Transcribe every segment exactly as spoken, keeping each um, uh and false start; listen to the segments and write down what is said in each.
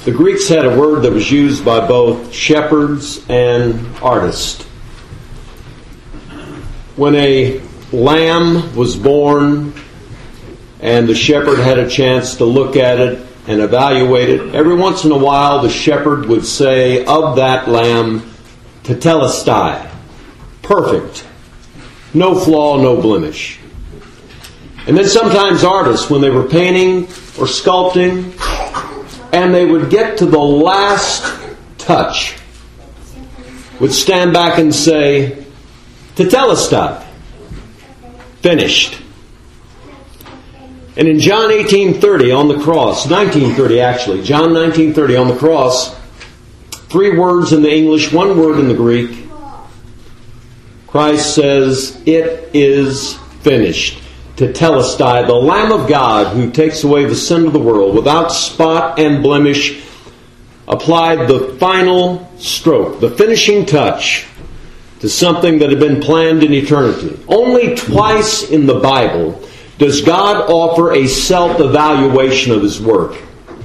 The Greeks had a word that was used by both shepherds and artists. When a lamb was born and the shepherd had a chance to look at it and evaluate it, every once in a while the shepherd would say of that lamb, tetelestai, perfect, no flaw, no blemish. And then sometimes artists, when they were painting or sculpting, and they would get to the last touch, would stand back and say, tetelestai, finished. And in John eighteen thirty on the cross, nineteen thirty actually, John nineteen thirty on the cross, three words in the English, one word in the Greek, Christ says, it is finished. Tetelestai, the Lamb of God who takes away the sin of the world, without spot and blemish, applied the final stroke, the finishing touch, to something that had been planned in eternity. Only twice in the Bible does God offer a self-evaluation of His work.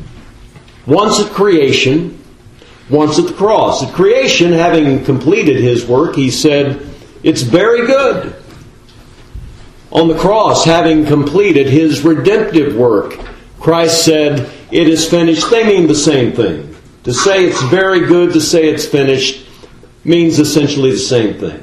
Once at creation, once at the cross. At creation, having completed His work, He said, it's very good. On the cross, having completed His redemptive work, Christ said, it is finished. They mean the same thing. To say it's very good, to say it's finished, means essentially the same thing.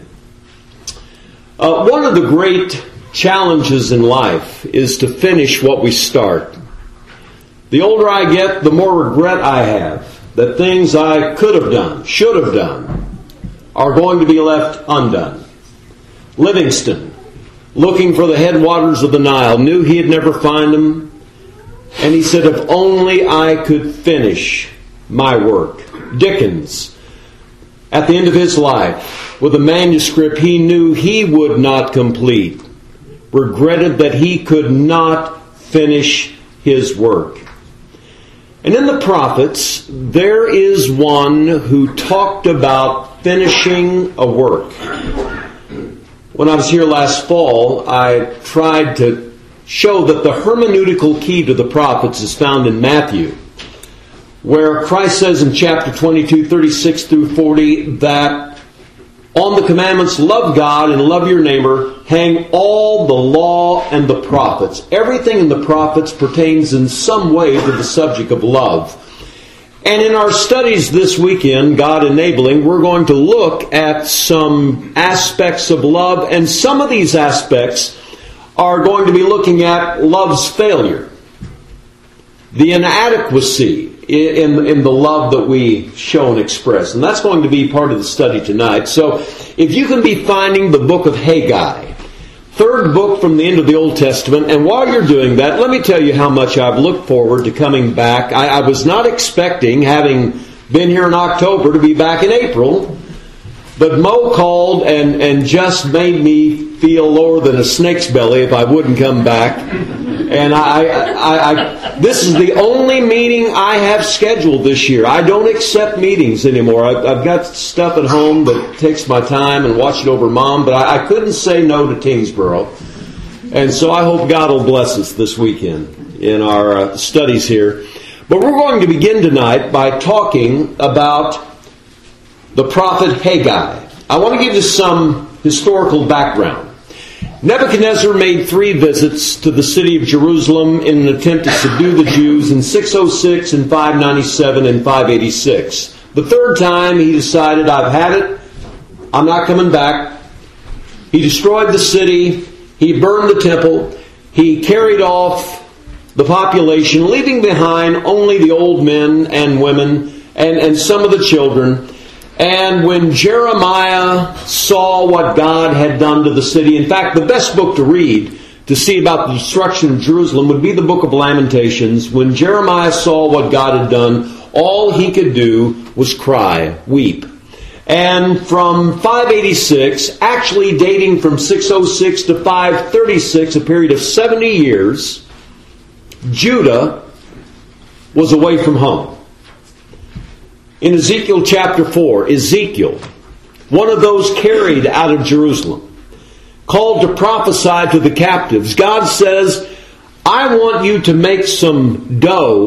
Uh, one of the great challenges in life is to finish what we start. The older I get, the more regret I have that things I could have done, should have done, are going to be left undone. Livingston, looking for the headwaters of the Nile, knew he had never find them, and he said, if only I could finish my work. Dickens, at the end of his life, with a manuscript he knew he would not complete, regretted that he could not finish his work. And in the prophets, there is one who talked about finishing a work. When I was here last fall, I tried to show that the hermeneutical key to the prophets is found in Matthew, where Christ says in chapter twenty-two, thirty-six through forty, that on the commandments, love God and love your neighbor, hang all the law and the prophets. Everything in the prophets pertains in some way to the subject of love. And in our studies this weekend, God enabling, we're going to look at some aspects of love, and some of these aspects are going to be looking at love's failure, the inadequacy in, in the love that we show and express. And that's going to be part of the study tonight. So if you can be finding the book of Haggai, third book from the end of the Old Testament, and while you're doing that, let me tell you how much I've looked forward to coming back. I, I was not expecting, having been here in October, to be back in April, but Mo called and, and just made me feel lower than a snake's belly if I wouldn't come back. And I, I, I, this is the only meeting I have scheduled this year. I don't accept meetings anymore. I've, I've got stuff at home that takes my time and watch it over Mom, but I, I couldn't say no to Tingsboro. And so I hope God will bless us this weekend in our uh, studies here. But we're going to begin tonight by talking about the prophet Haggai. I want to give you some historical background. Nebuchadnezzar made three visits to the city of Jerusalem in an attempt to subdue the Jews in six oh six, and five ninety-seven, and five eighty-six. The third time he decided, I've had it, I'm not coming back. He destroyed the city, he burned the temple, he carried off the population, leaving behind only the old men and women and, and some of the children. And when Jeremiah saw what God had done to the city, in fact, the best book to read to see about the destruction of Jerusalem would be the book of Lamentations. When Jeremiah saw what God had done, all he could do was cry, weep. And from five eighty-six, actually dating from six oh six to five thirty-six, a period of seventy years, Judah was away from home. In Ezekiel chapter four, Ezekiel, one of those carried out of Jerusalem, called to prophesy to the captives, God says, I want you to make some dough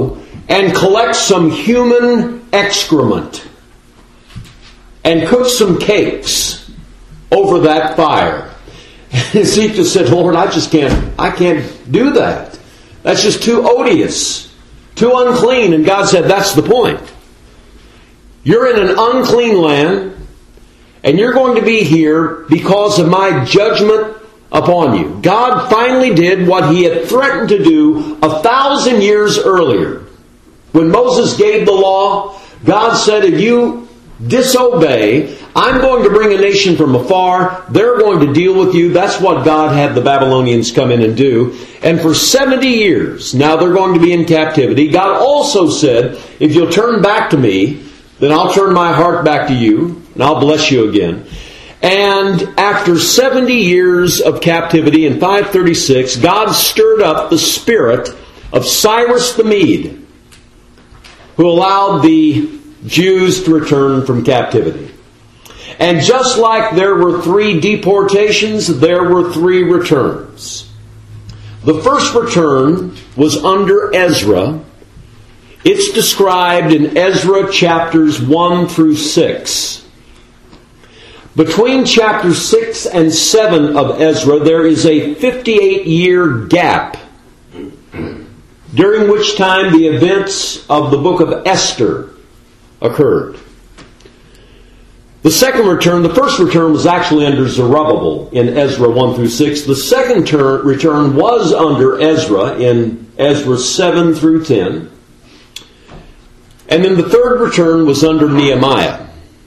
and collect some human excrement and cook some cakes over that fire. And Ezekiel said, Lord, I just can't, I can't do that. That's just too odious, too unclean. And God said, that's the point. You're in an unclean land, and you're going to be here because of my judgment upon you. God finally did what He had threatened to do a thousand years earlier. When Moses gave the law, God said, if you disobey, I'm going to bring a nation from afar. They're going to deal with you. That's what God had the Babylonians come in and do. And for seventy years, now they're going to be in captivity. God also said, if you'll turn back to me, then I'll turn my heart back to you, and I'll bless you again. And after seventy years of captivity in five thirty-six, God stirred up the spirit of Cyrus the Mede, who allowed the Jews to return from captivity. And just like there were three deportations, there were three returns. The first return was under Ezra. It's described in Ezra chapters one through six. Between chapters six and seven of Ezra, there is a fifty-eight year gap, during which time the events of the book of Esther occurred. The second return, the first return was actually under Zerubbabel in Ezra one through six. The second ter- return was under Ezra in Ezra seven through ten. And then the third return was under Nehemiah.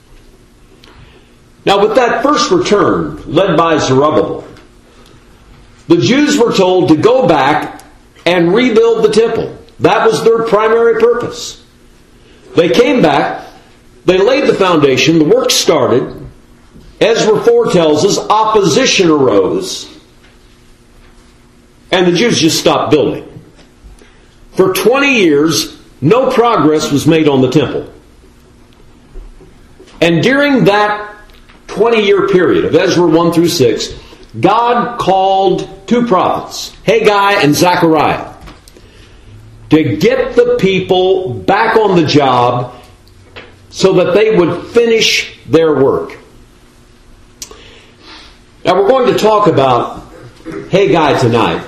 Now with that first return, led by Zerubbabel, the Jews were told to go back and rebuild the temple. That was their primary purpose. They came back, they laid the foundation, the work started. Ezra four tells us opposition arose, and the Jews just stopped building. For twenty years, no progress was made on the temple. And during that twenty-year period of Ezra one through six, God called two prophets, Haggai and Zechariah, to get the people back on the job so that they would finish their work. Now we're going to talk about Haggai tonight.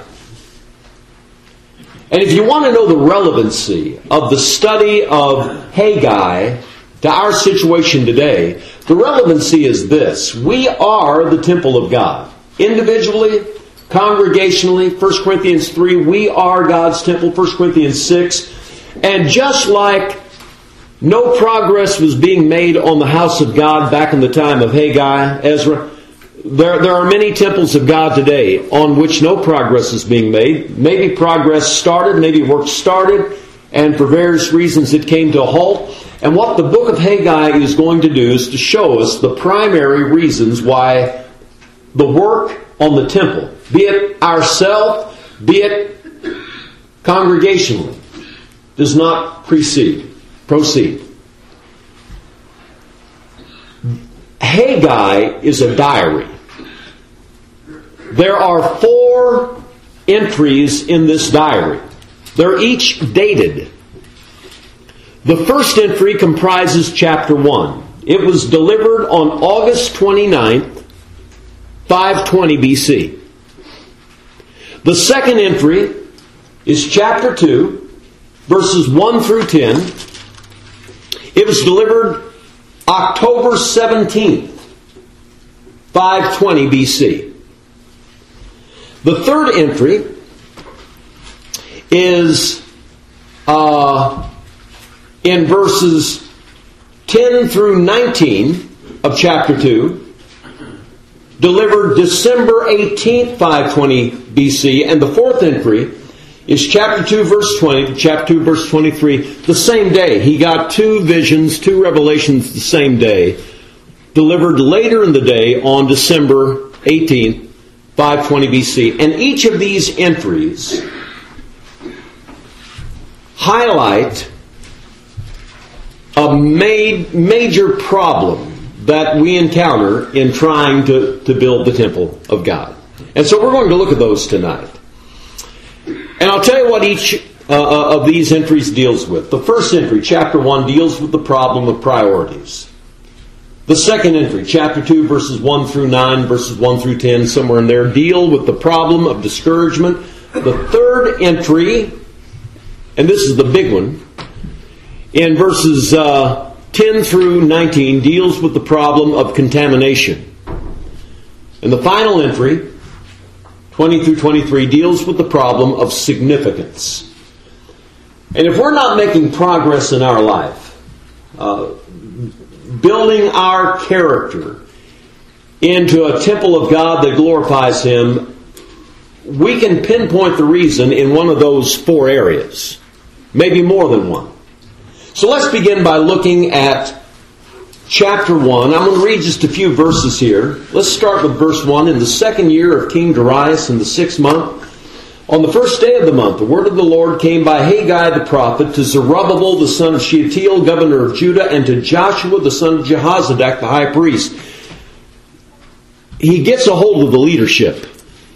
And if you want to know the relevancy of the study of Haggai to our situation today, the relevancy is this. We are the temple of God. Individually, congregationally, First Corinthians three, we are God's temple, First Corinthians six. And just like no progress was being made on the house of God back in the time of Haggai, Ezra, There, there are many temples of God today on which no progress is being made. Maybe progress started, maybe work started, and for various reasons it came to a halt. And what the book of Haggai is going to do is to show us the primary reasons why the work on the temple, be it ourselves, be it congregationally, does not precede, proceed. Haggai is a diary. There are four entries in this diary. They're each dated. The first entry comprises chapter one. It was delivered on August twenty-ninth, five twenty B C. The second entry is chapter two, verses one through ten. It was delivered October seventeenth, five twenty B C. The third entry is uh, in verses ten through nineteen of chapter two, delivered December eighteenth, five twenty B C. And the fourth entry is chapter two, verse twenty, to chapter two, verse twenty-three, the same day. He got two visions, two revelations the same day, delivered later in the day on December eighteenth, five twenty B C. And each of these entries highlight a ma- major problem that we encounter in trying to, to build the temple of God. And so we're going to look at those tonight. And I'll tell you what each uh, of these entries deals with. The first entry, chapter one, deals with the problem of priorities. The second entry, chapter two, verses one through nine, verses one through ten, somewhere in there, deal with the problem of discouragement. The third entry, and this is the big one, in verses uh, ten through nineteen, deals with the problem of contamination. And the final entry, twenty through twenty-three, deals with the problem of significance. And if we're not making progress in our life, uh, building our character into a temple of God that glorifies Him, we can pinpoint the reason in one of those four areas. Maybe more than one. So let's begin by looking at chapter one. I'm going to read just a few verses here. Let's start with verse one. In the second year of King Darius, in the sixth month, on the first day of the month, the word of the Lord came by Haggai the prophet to Zerubbabel the son of Shealtiel, governor of Judah, and to Joshua the son of Jehozadak, the high priest. He gets a hold of the leadership.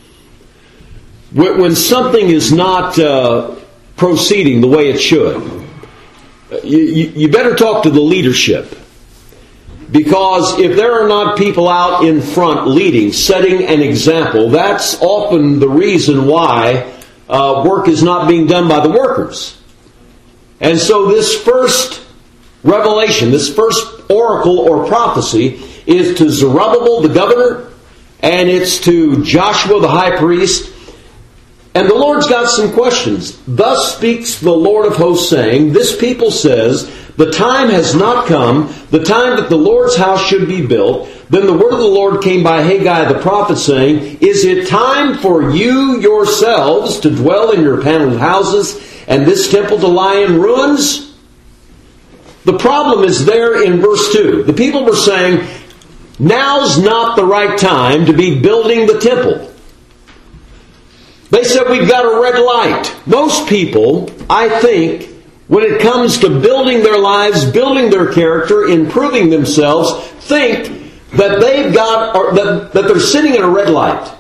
When something is not uh, proceeding the way it should, you, you better talk to the leadership. Because if there are not people out in front leading, setting an example, that's often the reason why uh, work is not being done by the workers. And so this first revelation, this first oracle or prophecy is to Zerubbabel the governor, and it's to Joshua the high priest. And the Lord's got some questions. Thus speaks the Lord of hosts, saying, this people says, the time has not come, the time that the Lord's house should be built. Then the word of the Lord came by Haggai the prophet, saying, is it time for you yourselves to dwell in your paneled houses, and this temple to lie in ruins? The problem is there in verse two. The people were saying, now's not the right time to be building the temple. They said, we've got a red light. Most people, I think, when it comes to building their lives, building their character, improving themselves, think that they've got, or that, that they're sitting in a red light.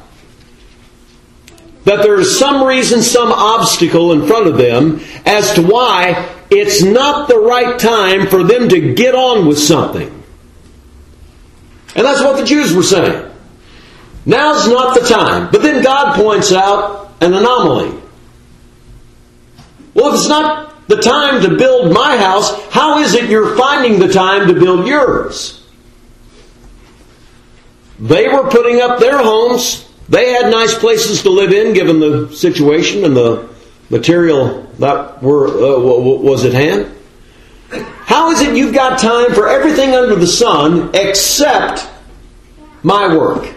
That there is some reason, some obstacle in front of them as to why it's not the right time for them to get on with something. And that's what the Jews were saying. Now's not the time. But then God points out an anomaly. Well, if it's not the time to build my house, how is it you're finding the time to build yours? They were putting up their homes. They had nice places to live in, given the situation and the material that were uh, was at hand. How is it you've got time for everything under the sun except my work?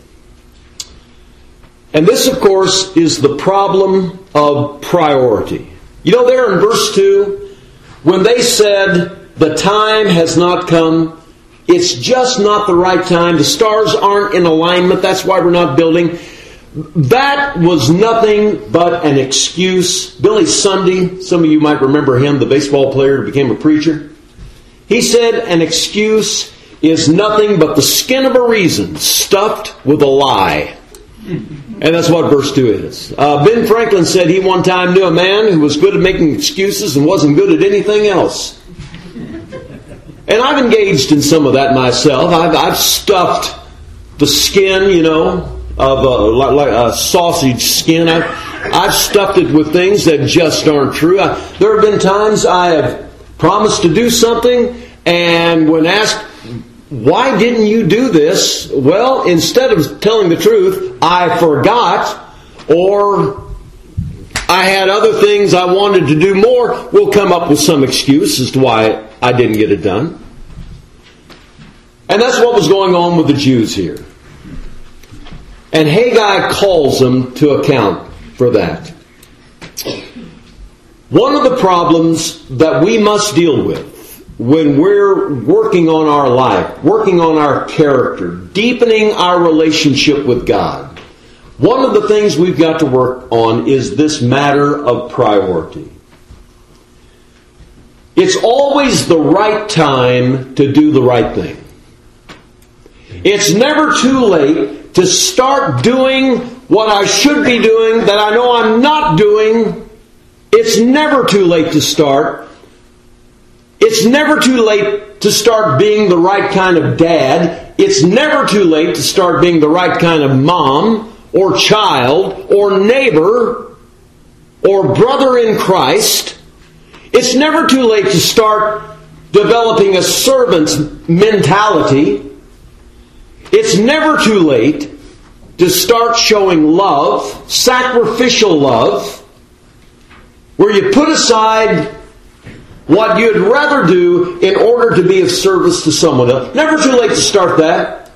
And this, of course, is the problem of priority. You know, there in verse two, when they said, the time has not come, it's just not the right time, the stars aren't in alignment, that's why we're not building. That was nothing but an excuse. Billy Sunday, some of you might remember him, the baseball player who became a preacher. He said an excuse is nothing but the skin of a reason stuffed with a lie. And that's what verse two is. Uh, Ben Franklin said he one time knew a man who was good at making excuses and wasn't good at anything else. And I've engaged in some of that myself. I've, I've stuffed the skin, you know, of a, like a sausage skin. I've, I've stuffed it with things that just aren't true. I, there have been times I have promised to do something, and when asked, why didn't you do this? Well, instead of telling the truth, I forgot, or I had other things I wanted to do more. We'll come up with some excuse as to why I didn't get it done. And that's what was going on with the Jews here. And Haggai calls them to account for that. One of the problems that we must deal with when we're working on our life, working on our character, deepening our relationship with God, one of the things we've got to work on is this matter of priority. It's always the right time to do the right thing. It's never too late to start doing what I should be doing that I know I'm not doing It's never too late to start. It's never too late to start being the right kind of dad. It's never too late to start being the right kind of mom or child or neighbor or brother in Christ. It's never too late to start developing a servant's mentality. It's never too late to start showing love, sacrificial love, where you put aside what you'd rather do in order to be of service to someone else. Never too late to start that.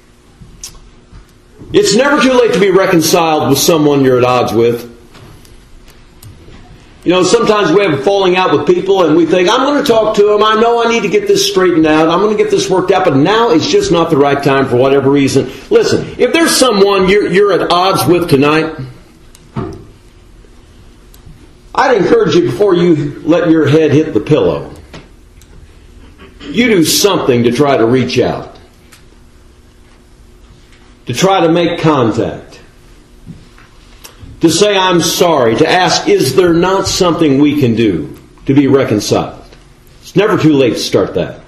It's never too late to be reconciled with someone you're at odds with. You know, sometimes we have a falling out with people and we think, I'm going to talk to them. I know I need to get this straightened out. I'm going to get this worked out. But now it's just not the right time for whatever reason. Listen, if there's someone you're, you're at odds with tonight, I'd encourage you, before you let your head hit the pillow, you do something to try to reach out, to try to make contact, to say I'm sorry, to ask, is there not something we can do to be reconciled? It's never too late to start that.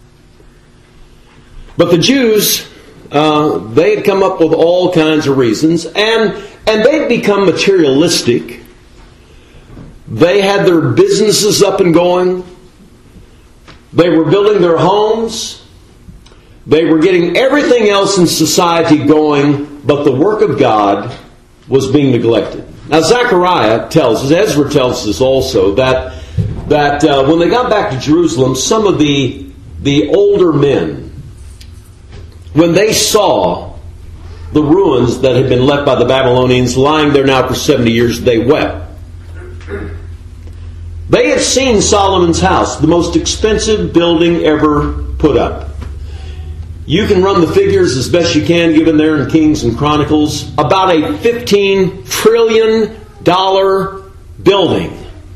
But the Jews, uh, they had come up with all kinds of reasons, and, and they'd become materialistic. They had their businesses up and going. They were building their homes. They were getting everything else in society going, but the work of God was being neglected. Now Zechariah tells us, Ezra tells us also, that, that uh, when they got back to Jerusalem, some of the, the older men, when they saw the ruins that had been left by the Babylonians lying there now for seventy years, they wept. They had seen Solomon's house, the most expensive building ever put up. You can run the figures as best you can, given there in Kings and Chronicles, about a fifteen trillion dollars building.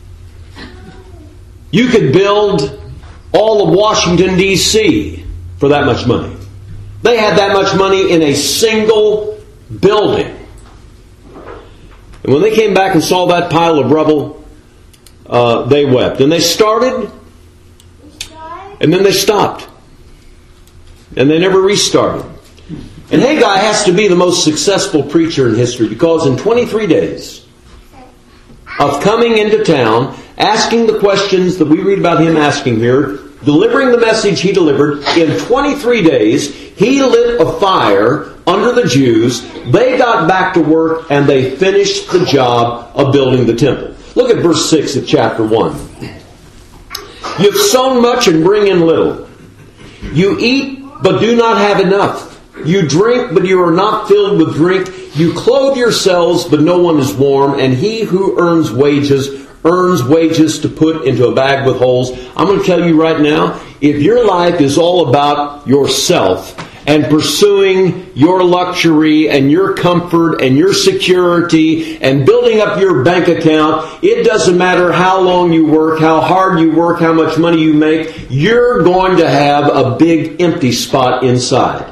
You could build all of Washington, D C for that much money. They had that much money in a single building. And when they came back and saw that pile of rubble, uh, they wept. And they started, and then they stopped. And they never restarted. And Haggai has to be the most successful preacher in history, because in twenty-three days of coming into town, asking the questions that we read about him asking here, delivering the message he delivered, in twenty-three days, he lit a fire under the Jews. They got back to work and they finished the job of building the temple. Look at verse six of chapter one. You've sown much and bring in little. You eat but do not have enough. You drink, but you are not filled with drink. You clothe yourselves, but no one is warm. And he who earns wages, earns wages to put into a bag with holes. I'm going to tell you right now, if your life is all about yourself and pursuing your luxury and your comfort and your security and building up your bank account, it doesn't matter how long you work, how hard you work, how much money you make, you're going to have a big empty spot inside.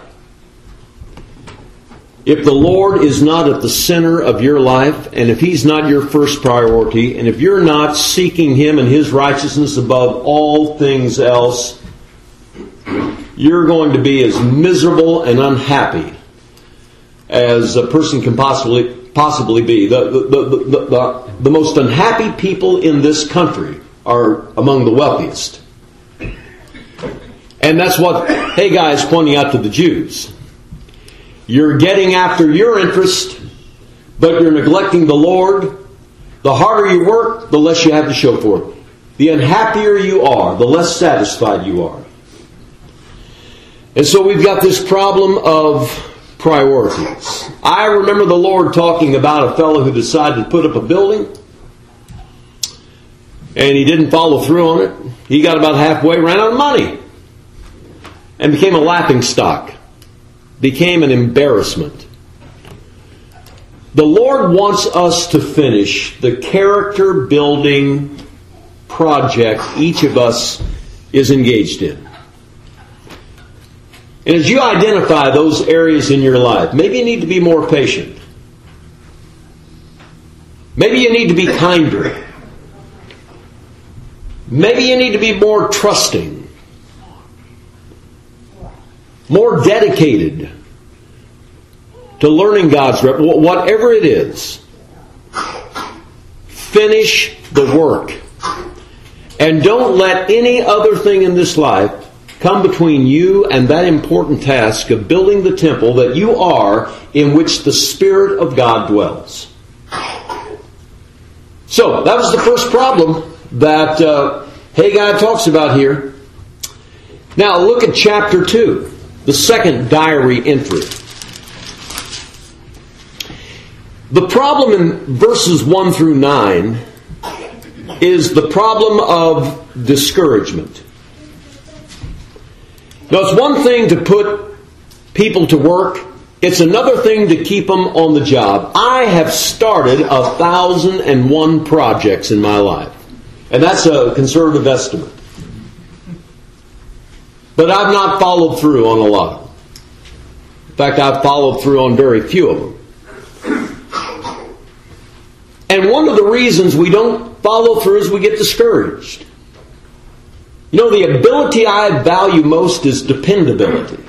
If the Lord is not at the center of your life, and if He's not your first priority, and if you're not seeking Him and His righteousness above all things else, you're going to be as miserable and unhappy as a person can possibly possibly be. The, the, the, the, the, the most unhappy people in this country are among the wealthiest. And that's what Haggai is pointing out to the Jews. You're getting after your interest, but you're neglecting the Lord. The harder you work, the less you have to show for it. The unhappier you are, the less satisfied you are. And so we've got this problem of priorities. I remember the Lord talking about a fellow who decided to put up a building, and he didn't follow through on it. He got about halfway, ran out of money, and became a laughingstock. Became an embarrassment. The Lord wants us to finish the character building project each of us is engaged in. And as you identify those areas in your life, maybe you need to be more patient. Maybe you need to be kinder. Maybe you need to be more trusting, more dedicated to learning God's rep. Whatever it is, finish the work. And don't let any other thing in this life come between you and that important task of building the temple that you are, in which the Spirit of God dwells. So, that was the first problem that uh, Haggai talks about here. Now, look at chapter two, the second diary entry. The problem in verses one through nine is the problem of discouragement. Now, it's one thing to put people to work. It's another thing to keep them on the job. I have started a thousand and one projects in my life. And that's a conservative estimate. But I've not followed through on a lot of them. In fact, I've followed through on very few of them. And one of the reasons we don't follow through is we get discouraged. You know, the ability I value most is dependability.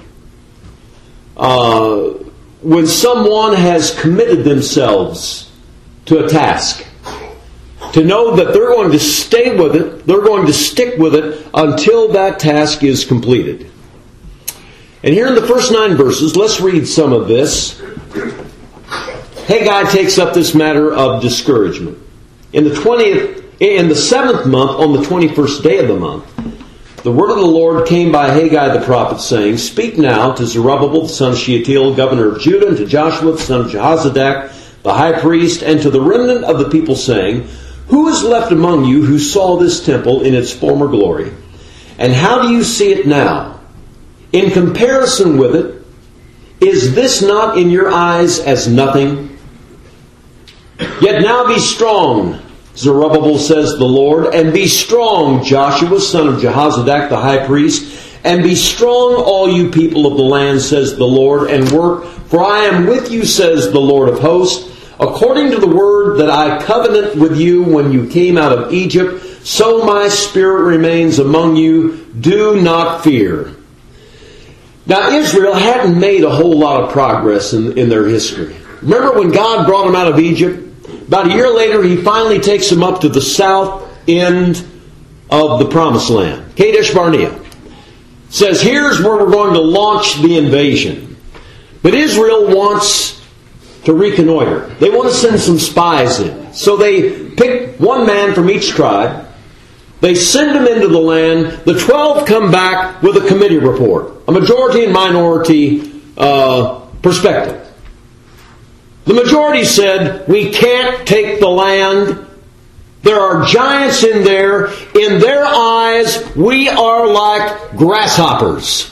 Uh, when someone has committed themselves to a task, to know that they're going to stay with it, they're going to stick with it until that task is completed. And here in the first nine verses, let's read some of this. Haggai takes up this matter of discouragement. In the twentieth, in the seventh month, on the twenty-first day of the month, the word of the Lord came by Haggai the prophet, saying, "Speak now to Zerubbabel the son of Shealtiel, governor of Judah, and to Joshua the son of Jehozadak, the high priest, and to the remnant of the people, saying, Who is left among you who saw this temple in its former glory? And how do you see it now? In comparison with it, is this not in your eyes as nothing? Yet now be strong, Zerubbabel, says the Lord, and be strong, Joshua, son of Jehozadak, the high priest, and be strong, all you people of the land, says the Lord, and work, for I am with you, says the Lord of hosts, according to the word that I covenant with you when you came out of Egypt, so my spirit remains among you. Do not fear." Now, Israel hadn't made a whole lot of progress in, in their history. Remember when God brought them out of Egypt? About a year later, He finally takes them up to the south end of the Promised Land. Kadesh Barnea. Says, here's where we're going to launch the invasion. But Israel wants to reconnoiter. They want to send some spies in. So they pick one man from each tribe. They send them into the land. The twelve come back with a committee report. A majority and minority uh, perspective. The majority said, we can't take the land. There are giants in there. In their eyes, we are like grasshoppers.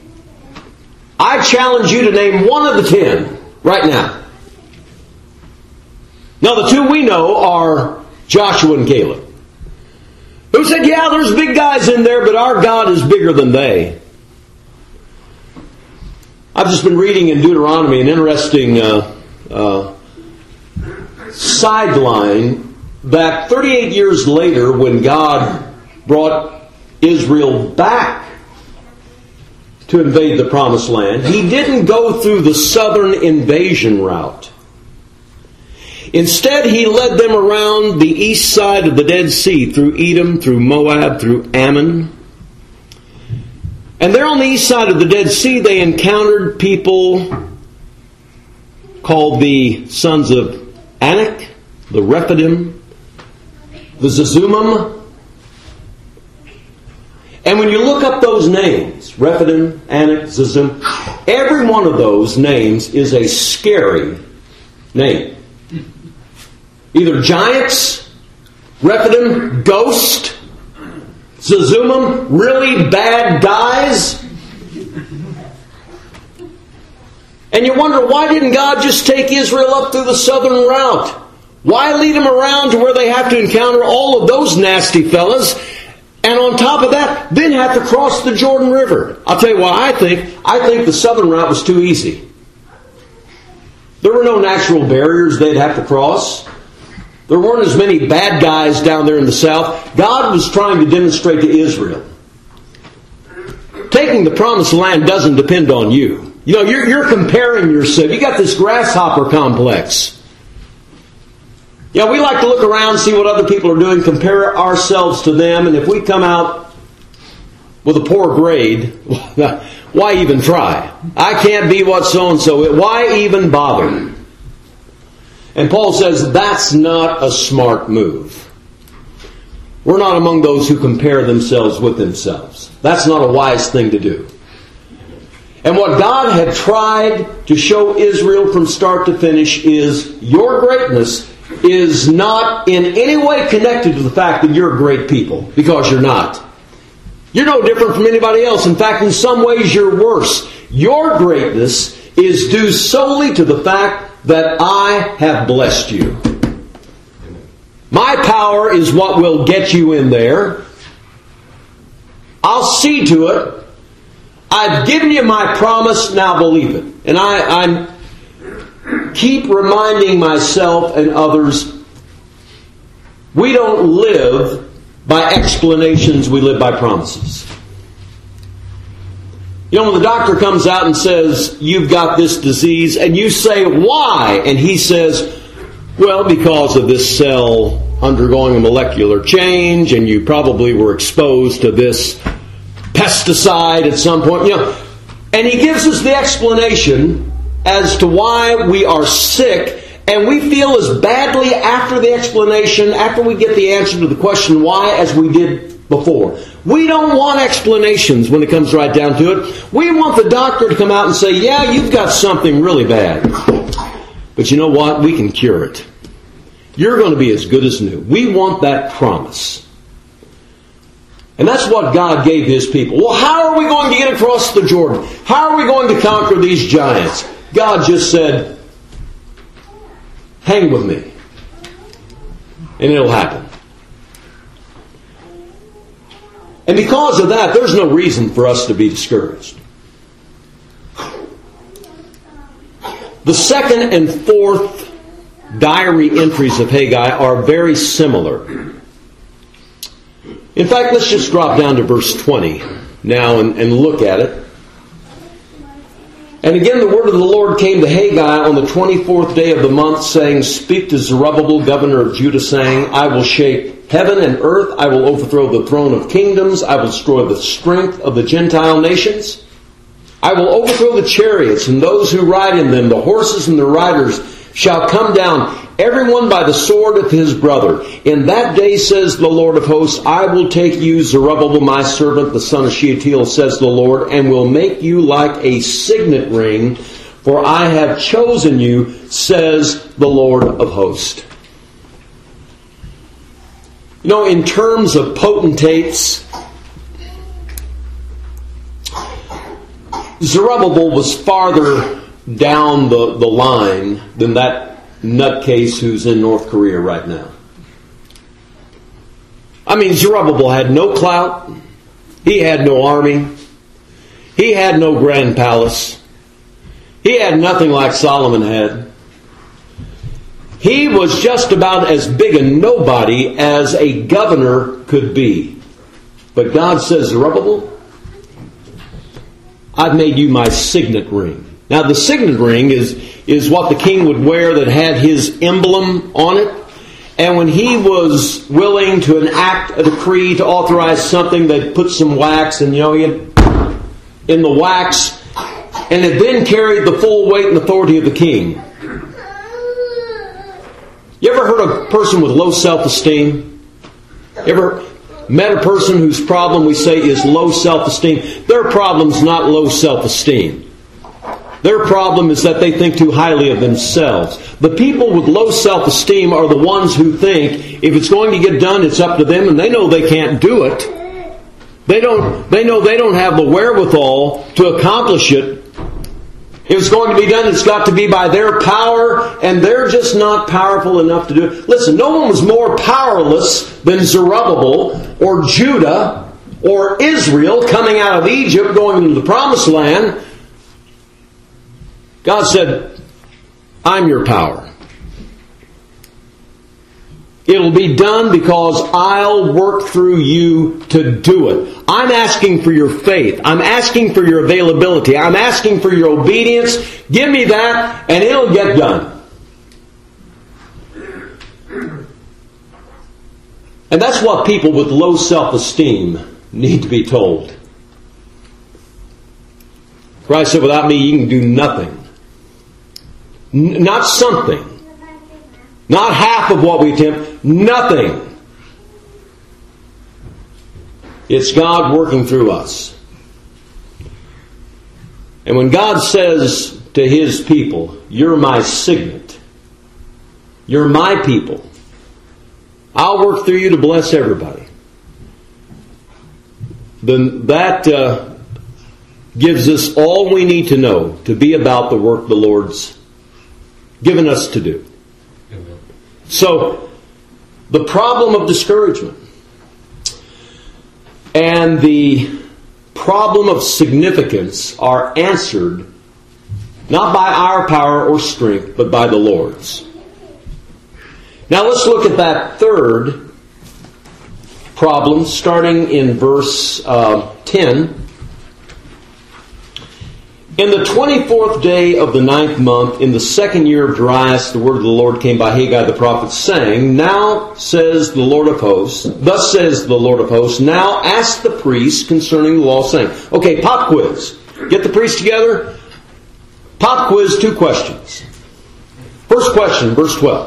I challenge you to name one of the ten right now. Now, the two we know are Joshua and Caleb, who said, yeah, there's big guys in there, but our God is bigger than they. I've just been reading in Deuteronomy an interesting uh, uh, sideline that thirty-eight years later, when God brought Israel back to invade the Promised Land, He didn't go through the southern invasion route. Instead, He led them around the east side of the Dead Sea, through Edom, through Moab, through Ammon. And there on the east side of the Dead Sea, they encountered people called the sons of Anak, the Rephidim, the Zezumim. And when you look up those names, Rephidim, Anak, Zezum, every one of those names is a scary name. Either giants, Rephidim, ghost, Zezumim, really bad guys. And you wonder, why didn't God just take Israel up through the southern route? Why lead them around to where they have to encounter all of those nasty fellas? And on top of that, then have to cross the Jordan River. I'll tell you what I think. I think the southern route was too easy. There were no natural barriers they'd have to cross. There weren't as many bad guys down there in the south. God was trying to demonstrate to Israel, taking the promised land doesn't depend on you. You know, you're, you're comparing yourself. You got this grasshopper complex. Yeah, we like to look around, see what other people are doing, compare ourselves to them, and if we come out with a poor grade, why even try? I can't be what so-and-so. Why even bother? And Paul says that's not a smart move. We're not among those who compare themselves with themselves. That's not a wise thing to do. And what God had tried to show Israel from start to finish is your greatness is not in any way connected to the fact that you're a great people, because you're not. You're no different from anybody else. In fact, in some ways you're worse. Your greatness is due solely to the fact that I have blessed you. My power is what will get you in there. I'll see to it. I've given you my promise, now believe it. And I I'm, keep reminding myself and others, we don't live by explanations, we live by promises. You know, when the doctor comes out and says, you've got this disease, and you say, why? And he says, well, because of this cell undergoing a molecular change, and you probably were exposed to this pesticide at some point. You know, and he gives us the explanation as to why we are sick, and we feel as badly after the explanation, after we get the answer to the question why, as we did before. We don't want explanations when it comes right down to it. We want the doctor to come out and say, yeah, you've got something really bad. But you know what? We can cure it. You're going to be as good as new. We want that promise. And that's what God gave His people. Well, how are we going to get across the Jordan? How are we going to conquer these giants? God just said, hang with me. And it'll happen. And because of that, there's no reason for us to be discouraged. The second and fourth diary entries of Haggai are very similar. In fact, let's just drop down to verse twenty now and, and look at it. And again, the word of the Lord came to Haggai on the twenty-fourth day of the month, saying, speak to Zerubbabel, governor of Judah, saying, I will shake heaven and earth. I will overthrow the throne of kingdoms. I will destroy the strength of the Gentile nations. I will overthrow the chariots and those who ride in them. The horses and the riders shall come down, everyone by the sword of his brother. In that day, says the Lord of hosts, I will take you, Zerubbabel, my servant, the son of Shealtiel, says the Lord, and will make you like a signet ring, for I have chosen you, says the Lord of hosts. You know, in terms of potentates, Zerubbabel was farther down the, the line than that nutcase who's in North Korea right now. I mean, Zerubbabel had no clout. He had no army. He had no grand palace. He had nothing like Solomon had. He was just about as big a nobody as a governor could be. But God says, Zerubbabel, I've made you my signet ring. Now, the signet ring is, is what the king would wear that had his emblem on it. And when he was willing to enact a decree to authorize something, they'd put some wax and, you know, in the wax, and it then carried the full weight and authority of the king. You ever heard of a person with low self-esteem? You ever met a person whose problem we say is low self-esteem? Their problem's not low self-esteem. Their problem is that they think too highly of themselves. The people with low self-esteem are the ones who think if it's going to get done, it's up to them, and they know they can't do it. They don't. They know they don't have the wherewithal to accomplish it. If it's going to be done, it's got to be by their power, and they're just not powerful enough to do it. Listen, no one was more powerless than Zerubbabel or Judah or Israel coming out of Egypt, going into the Promised Land. God said, I'm your power. It'll be done because I'll work through you to do it. I'm asking for your faith. I'm asking for your availability. I'm asking for your obedience. Give me that and it'll get done. And that's what people with low self-esteem need to be told. Christ said, without me you can do nothing. N- not something. Not half of what we attempt. Nothing. It's God working through us. And when God says to His people, you're my signet, you're my people, I'll work through you to bless everybody, then that uh, gives us all we need to know to be about the work the Lord's given us to do. Amen. So, the problem of discouragement and the problem of significance are answered not by our power or strength, but by the Lord's. Now let's look at that third problem, starting in verse uh, ten. In the twenty-fourth day of the ninth month, in the second year of Darius, the word of the Lord came by Haggai the prophet, saying, Now says the Lord of hosts, thus says the Lord of hosts, now ask the priests concerning the law, saying, okay, pop quiz. Get the priests together. Pop quiz, two questions. First question, verse twelve.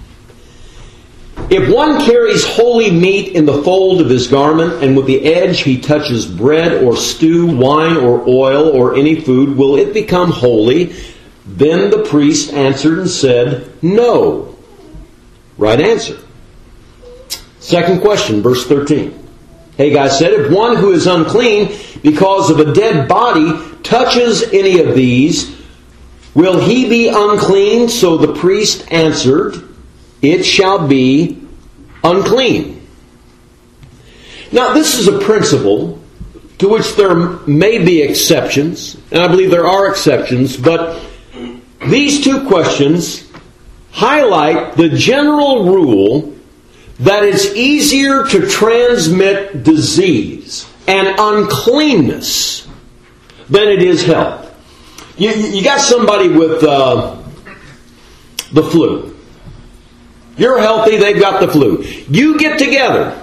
If one carries holy meat in the fold of his garment, and with the edge he touches bread or stew, wine or oil or any food, will it become holy? Then the priest answered and said, No. Right answer. Second question, verse thirteen. Haggai said, If one who is unclean because of a dead body touches any of these, will he be unclean? So the priest answered, It shall be unclean. Now, this is a principle to which there may be exceptions, and I believe there are exceptions, but these two questions highlight the general rule that it's easier to transmit disease and uncleanness than it is health. You, you got somebody with uh, the flu. You're healthy, they've got the flu. You get together.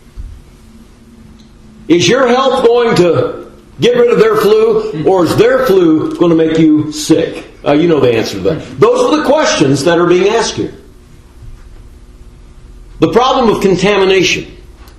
Is your health going to get rid of their flu, or is their flu going to make you sick? Uh, you know the answer to that. Those are the questions that are being asked here. The problem of contamination.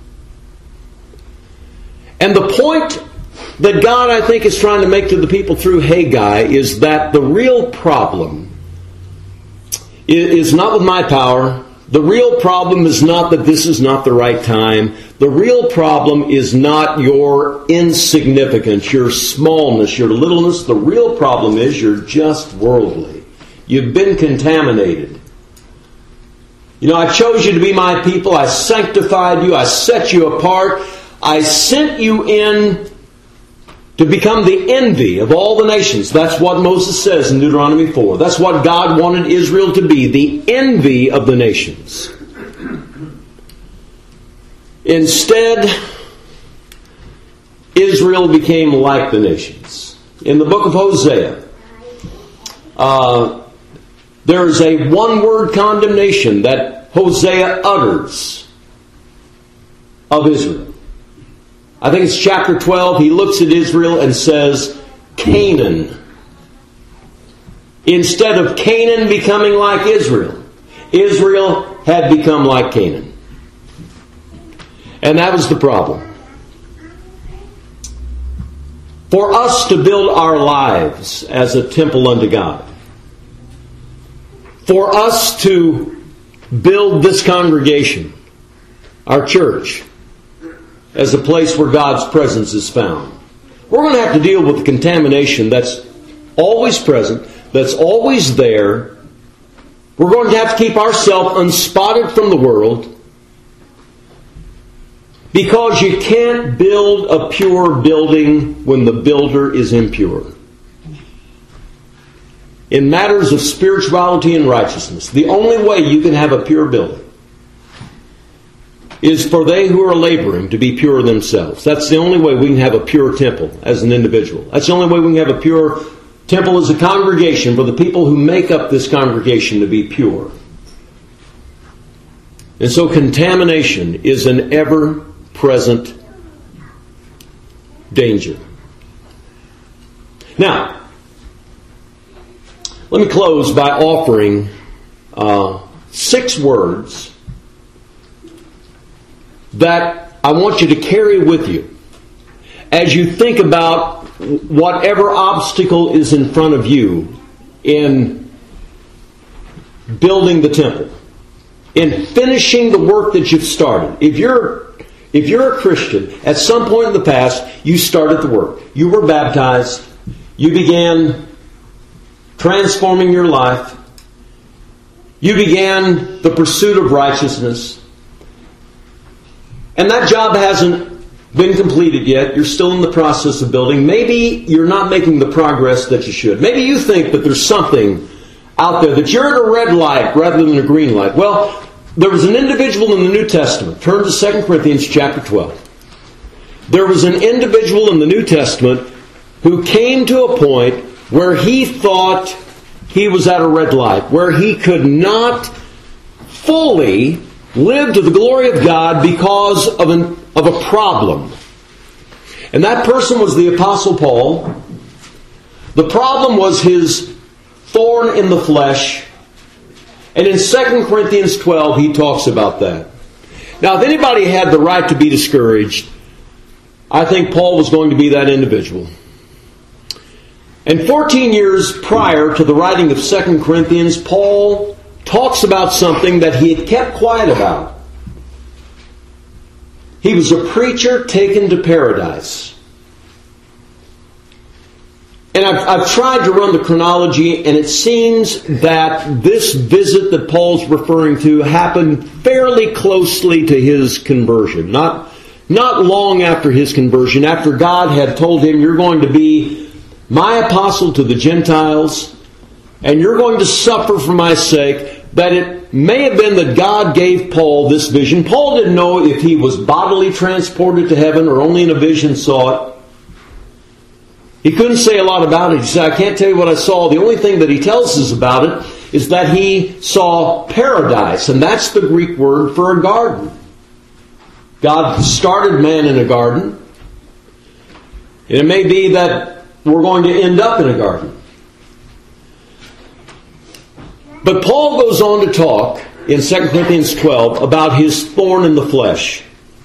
And the point that God, I think, is trying to make to the people through Haggai is that the real problem is not with my power. The real problem is not that this is not the right time. The real problem is not your insignificance, your smallness, your littleness. The real problem is you're just worldly. You've been contaminated. You know, I chose you to be my people. I sanctified you. I set you apart. I sent you in to become the envy of all the nations. That's what Moses says in Deuteronomy four. That's what God wanted Israel to be, the envy of the nations. Instead, Israel became like the nations. In the book of Hosea, uh, there is a one-word condemnation that Hosea utters of Israel. I think it's chapter twelve. He looks at Israel and says, Canaan. Instead of Canaan becoming like Israel, Israel had become like Canaan. And that was the problem. For us to build our lives as a temple unto God, for us to build this congregation, our church, as a place where God's presence is found, we're going to have to deal with the contamination that's always present, that's always there. We're going to have to keep ourselves unspotted from the world, because you can't build a pure building when the builder is impure. In matters of spirituality and righteousness, the only way you can have a pure building is for they who are laboring to be pure themselves. That's the only way we can have a pure temple as an individual. That's the only way we can have a pure temple as a congregation, for the people who make up this congregation to be pure. And so contamination is an ever-present danger. Now, let me close by offering uh, six words that I want you to carry with you as you think about whatever obstacle is in front of you in building the temple, in finishing the work that you've started. If you're if you're a Christian, at some point in the past, you started the work. You were baptized. You began transforming your life. You began the pursuit of righteousness. And that job hasn't been completed yet. You're still in the process of building. Maybe you're not making the progress that you should. Maybe you think that there's something out there, that you're at a red light rather than a green light. Well, there was an individual in the New Testament. Turn to Second Corinthians chapter twelve. There was an individual in the New Testament who came to a point where he thought he was at a red light, where he could not fully live to the glory of God because of, an, of a problem. And that person was the Apostle Paul. The problem was his thorn in the flesh. And in Second Corinthians twelve, he talks about that. Now, if anybody had the right to be discouraged, I think Paul was going to be that individual. And fourteen years prior to the writing of Second Corinthians, Paul talks about something that he had kept quiet about. He was a preacher taken to paradise. And I've, I've tried to run the chronology, and it seems that this visit that Paul's referring to happened fairly closely to his conversion. Not, not long after his conversion, after God had told him, you're going to be my apostle to the Gentiles, and you're going to suffer for my sake, that it may have been that God gave Paul this vision. Paul didn't know if he was bodily transported to heaven or only in a vision saw it. He couldn't say a lot about it. He said, I can't tell you what I saw. The only thing that he tells us about it is that he saw paradise, and that's the Greek word for a garden. God started man in a garden, and it may be that we're going to end up in a garden. But Paul goes on to talk in Second Corinthians twelve about his thorn in the flesh.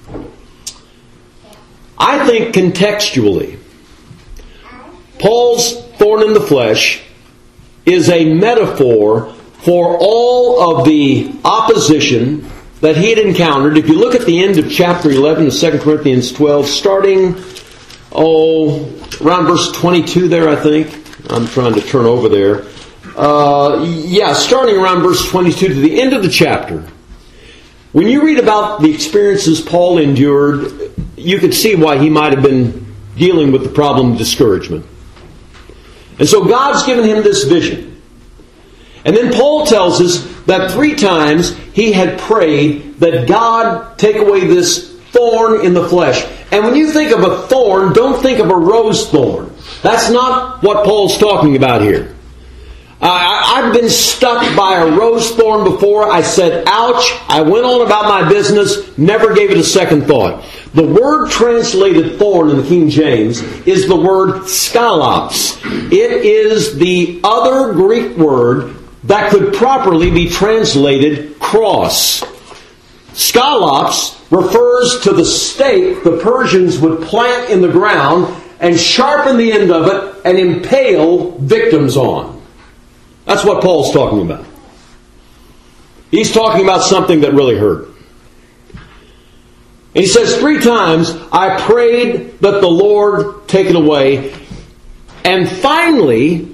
I think contextually, Paul's thorn in the flesh is a metaphor for all of the opposition that he had encountered. If you look at the end of chapter eleven of Second Corinthians twelve, starting, oh, around verse twenty-two there, I think. I'm trying to turn over there. Uh, yeah, starting around verse twenty-two to the end of the chapter. When you read about the experiences Paul endured, you could see why he might have been dealing with the problem of discouragement. And so God's given him this vision. And then Paul tells us that three times he had prayed that God take away this thorn in the flesh. And when you think of a thorn, don't think of a rose thorn. That's not what Paul's talking about here. Uh, I've been stuck by a rose thorn before. I said, ouch. I went on about my business, never gave it a second thought. The word translated thorn in the King James is the word skalops. It is the other Greek word that could properly be translated cross. Skalops refers to the stake the Persians would plant in the ground and sharpen the end of it and impale victims on. That's what Paul's talking about. He's talking about something that really hurt. And he says, three times, I prayed that the Lord take it away. And finally,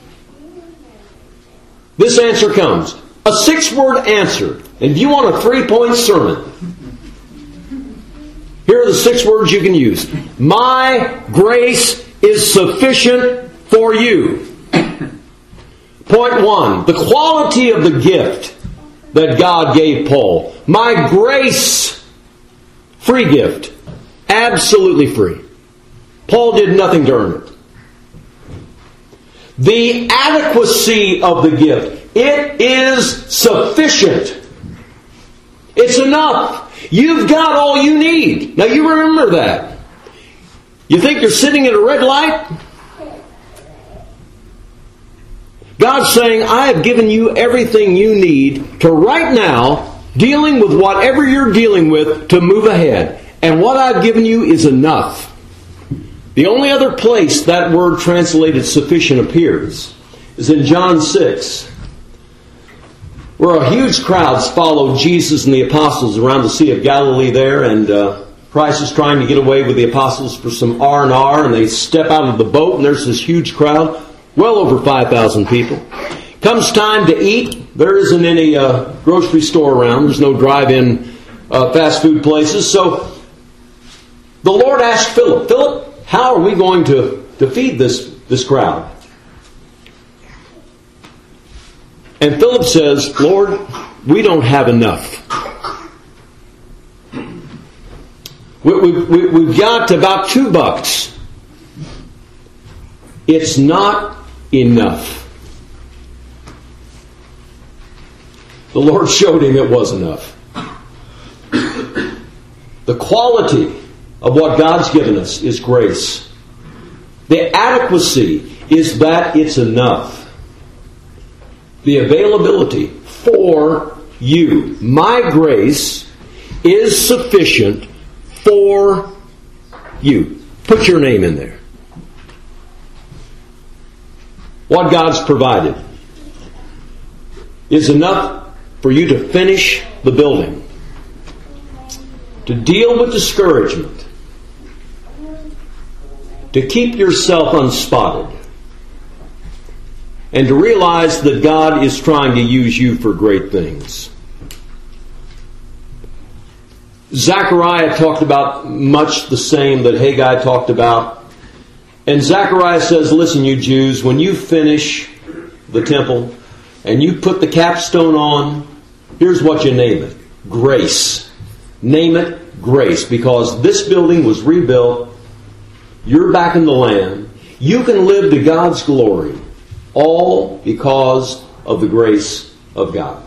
this answer comes. A six-word answer. And if you want a three-point sermon, here are the six words you can use. My grace is sufficient for you. Point one, the quality of the gift that God gave Paul. My grace Free gift. Absolutely free. Paul did nothing to earn it. The adequacy of the gift. It is sufficient. It's enough. You've got all you need. Now you remember that. You think you're sitting at a red light? God's saying, I have given you everything you need to right now, dealing with whatever you're dealing with, to move ahead. And what I've given you is enough. The only other place that word translated sufficient appears is in John six, where a huge crowds followed Jesus and the apostles around the Sea of Galilee there, and uh, Christ is trying to get away with the apostles for some R and R, and they step out of the boat, and there's this huge crowd, well over five thousand people. Comes time to eat. There isn't any uh, grocery store around. There's no drive-in uh, fast food places. So the Lord asked Philip, Philip, how are we going to, to feed this, this crowd? And Philip says, Lord, we don't have enough. We, we, we, we've got about two bucks. It's not enough. The Lord showed him it was enough. The quality of what God's given us is grace. The adequacy is that it's enough. The availability for you. My grace is sufficient for you. Put your name in there. What God's provided is enough for you to finish the building, to deal with discouragement, to keep yourself unspotted, and to realize that God is trying to use you for great things. Zechariah talked about much the same that Haggai talked about. And Zechariah says, listen, you Jews, when you finish the temple and you put the capstone on, here's what you name it. Grace. Name it grace. Because this building was rebuilt. You're back in the land. You can live to God's glory. All because of the grace of God.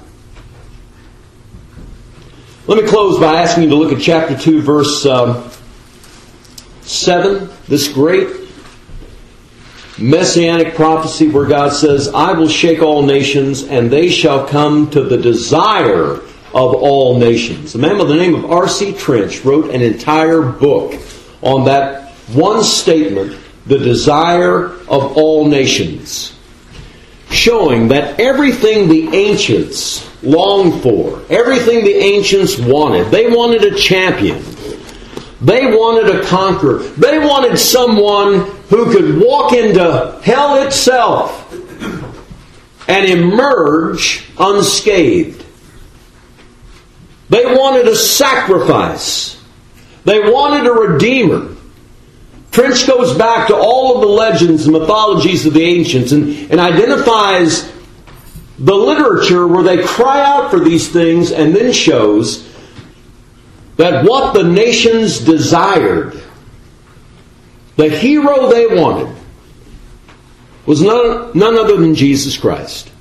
Let me close by asking you to look at chapter two, verse um, seven. This great messianic prophecy where God says, I will shake all nations, and they shall come to the desire of all nations. A man by the name of R C Trench wrote an entire book on that one statement, the desire of all nations, showing that everything the ancients longed for, everything the ancients wanted, they wanted a champion. They wanted a conqueror. They wanted someone who could walk into hell itself and emerge unscathed. They wanted a sacrifice. They wanted a redeemer. Trench goes back to all of the legends and mythologies of the ancients and, and identifies the literature where they cry out for these things, and then shows that what the nations desired, the hero they wanted, was none, none other than Jesus Christ.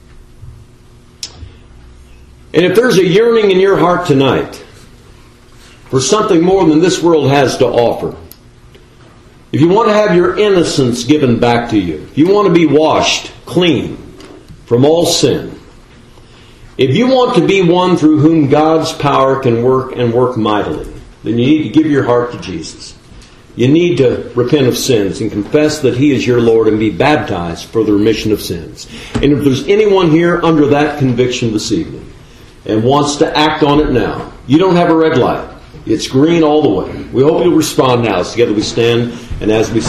And if there's a yearning in your heart tonight for something more than this world has to offer, if you want to have your innocence given back to you, if you want to be washed clean from all sin, if you want to be one through whom God's power can work and work mightily, then you need to give your heart to Jesus. You need to repent of sins and confess that He is your Lord and be baptized for the remission of sins. And if there's anyone here under that conviction this evening and wants to act on it now, you don't have a red light. It's green all the way. We hope you'll respond now as together we stand and as we